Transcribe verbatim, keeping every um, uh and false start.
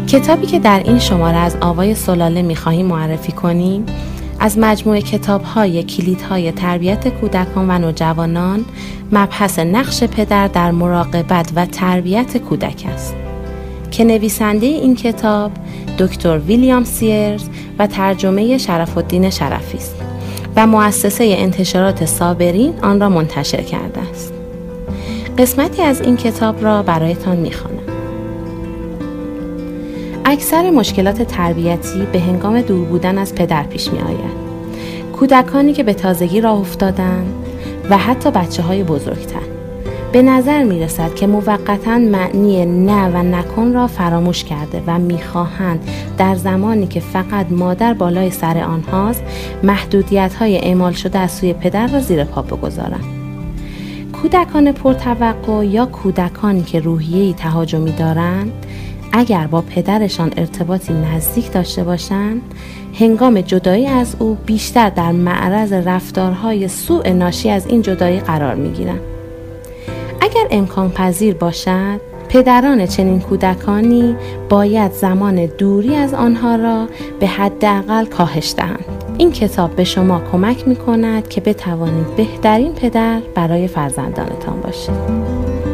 کتابی که در این شماره از آوای سلاله می‌خواهیم معرفی کنیم از مجموعه کتاب‌های کلیدهای تربیت کودکان و نوجوانان مبحث نقش پدر در مراقبت و تربیت کودک است که نویسنده این کتاب دکتر ویلیام سیرز و ترجمه شرف‌الدین شرفی است و مؤسسه انتشارات صابرین آن را منتشر کرده است. قسمتی از این کتاب را برایتان می‌خوانم. اکثر مشکلات تربیتی به هنگام دور بودن از پدر پیش می آید. کودکانی که به تازگی راه افتادند و حتی بچه‌های بزرگتر. به نظر می رسد که موقتاً معنی نه و نکن را فراموش کرده و می خواهند در زمانی که فقط مادر بالای سر آنهاست محدودیت‌های اعمال شده از سوی پدر را زیر پا بگذارند. کودکان پرتوقع یا کودکانی که روحیه‌ای تهاجمی دارند اگر با پدرشان ارتباطی نزدیک داشته باشند، هنگام جدایی از او بیشتر در معرض رفتارهای سوء ناشی از این جدایی قرار می‌گیرند. اگر امکان پذیر باشد، پدران چنین کودکانی باید زمان دوری از آنها را به حداقل کاهش دهند. این کتاب به شما کمک می‌کند که بتوانید بهترین پدر برای فرزندانتان باشید.